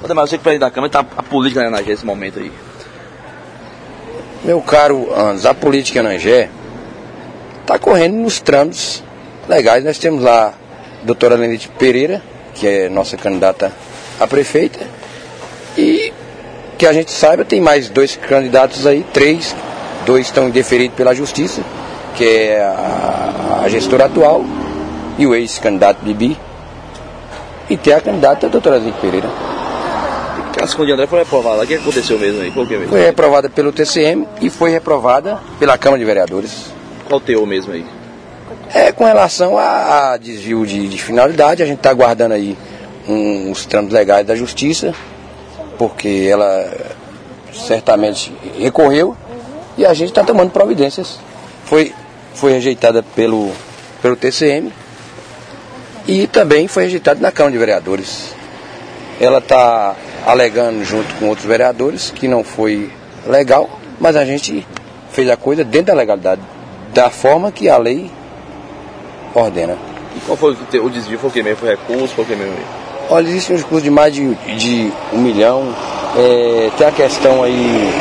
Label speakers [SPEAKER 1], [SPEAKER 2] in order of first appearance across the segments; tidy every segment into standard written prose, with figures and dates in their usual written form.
[SPEAKER 1] Mas você que presidente da Câmara, está a política na Anagé nesse momento aí?
[SPEAKER 2] Meu caro Anderson, a política em Anagé está correndo nos trâmites legais. Nós temos lá a doutora Lenite Pereira, que é nossa candidata a prefeita, e que a gente saiba, tem mais 2 candidatos aí, 3, 2 estão indeferidos pela justiça, que é a gestora atual e o ex-candidato Bibi, e tem a candidata a doutora Lenite Pereira.
[SPEAKER 1] A casca de André foi reprovada. O que aconteceu mesmo aí? Por que mesmo?
[SPEAKER 2] Foi reprovada pelo TCM e foi reprovada pela Câmara de Vereadores.
[SPEAKER 1] Qual o teor mesmo aí?
[SPEAKER 2] Com relação a desvio de finalidade, a gente está aguardando aí os trâmites legais da Justiça, porque ela certamente recorreu e a gente está tomando providências. Foi rejeitada pelo TCM e também foi rejeitada na Câmara de Vereadores. Ela está alegando junto com outros vereadores que não foi legal, mas a gente fez a coisa dentro da legalidade, da forma que a lei ordena.
[SPEAKER 1] E qual foi o desvio? Foi o que mesmo? Foi recurso? Foi o que mesmo?
[SPEAKER 2] Olha, existe um recurso de mais de 1 milhão. Tem a questão aí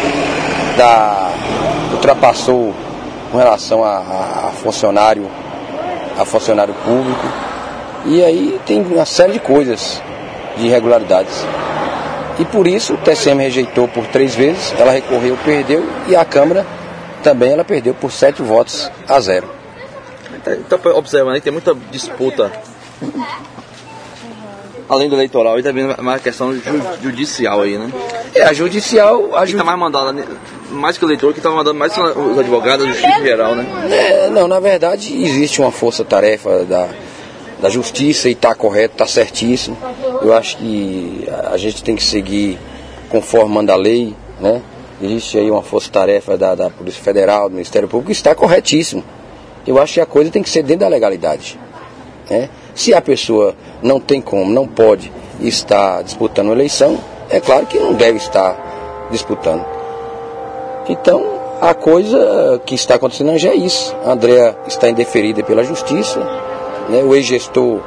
[SPEAKER 2] ultrapassou com relação a funcionário público. E aí tem uma série de coisas, de irregularidades. E por isso o TCM rejeitou por 3 vezes, ela recorreu, perdeu, e a Câmara também ela perdeu por 7-0.
[SPEAKER 1] Então, observando aí, tem muita disputa, além do eleitoral, e também uma questão judicial aí, né?
[SPEAKER 2] A judicial...
[SPEAKER 1] Quem está mais mandando, mais que o eleitor, que está mandando mais são os advogados, a justiça em geral, né?
[SPEAKER 2] Não, na verdade, existe uma força-tarefa da justiça e está correto, está certíssimo. Eu acho que a gente tem que seguir conforme manda a lei, né? Existe aí uma força-tarefa da Polícia Federal, do Ministério Público, está corretíssimo. Eu acho que a coisa tem que ser dentro da legalidade, né? Se a pessoa não tem como, não pode estar disputando uma eleição, é claro que não deve estar disputando. Então, a coisa que está acontecendo já é isso. A Andréa está indeferida pela Justiça, né? O ex-gestor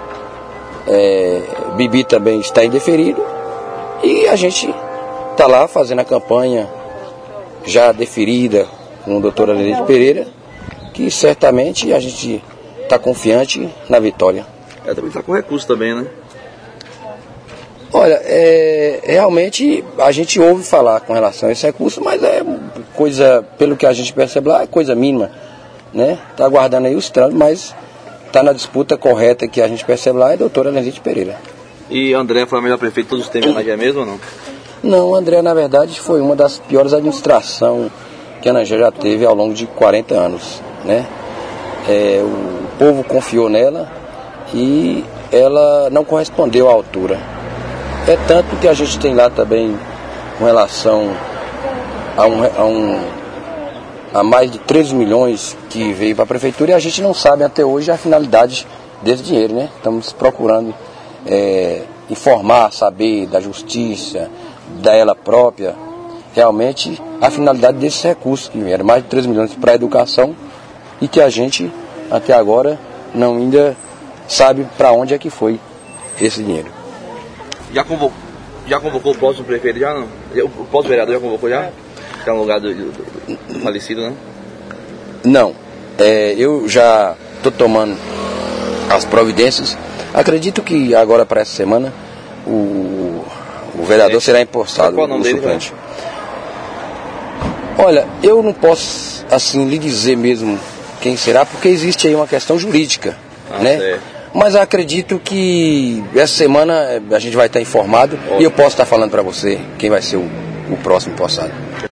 [SPEAKER 2] Bibi também está indeferido, e a gente está lá fazendo a campanha já deferida com a doutora Lenite Pereira, que certamente a gente está confiante na vitória.
[SPEAKER 1] Também está com recurso também, né?
[SPEAKER 2] Olha, realmente a gente ouve falar com relação a esse recurso, mas é coisa, pelo que a gente percebe lá, é coisa mínima, né? Está aguardando aí os trâmites, mas está na disputa correta que a gente percebe lá, é a doutora Lenite Pereira.
[SPEAKER 1] E André foi a melhor prefeita de todos os tempos na Anagé mesmo ou não?
[SPEAKER 2] Não, André, na verdade, foi uma das piores administrações que a Anagé já teve ao longo de 40 anos, né? O povo confiou nela e ela não correspondeu à altura. É tanto que a gente tem lá também, com relação a mais de 13 milhões que veio para a prefeitura, e a gente não sabe até hoje a finalidade desse dinheiro, né? Estamos procurando informar, saber da justiça, da ela própria, realmente a finalidade desses recursos que vieram, mais de 13 milhões para a educação, e que a gente até agora não ainda sabe para onde é que foi esse dinheiro.
[SPEAKER 1] Já convocou o próximo prefeito, já não? O próximo vereador já convocou já? Que é no lugar do falecido, né?
[SPEAKER 2] Não, eu já estou tomando as providências. Acredito que agora para essa semana o vereador será impostado,
[SPEAKER 1] qual o nome dele,
[SPEAKER 2] suplente. Olha, eu não posso assim lhe dizer mesmo quem será, porque existe aí uma questão jurídica, né?
[SPEAKER 1] Certo.
[SPEAKER 2] Mas acredito que essa semana a gente vai estar informado e eu posso estar falando para você quem vai ser o próximo impostado.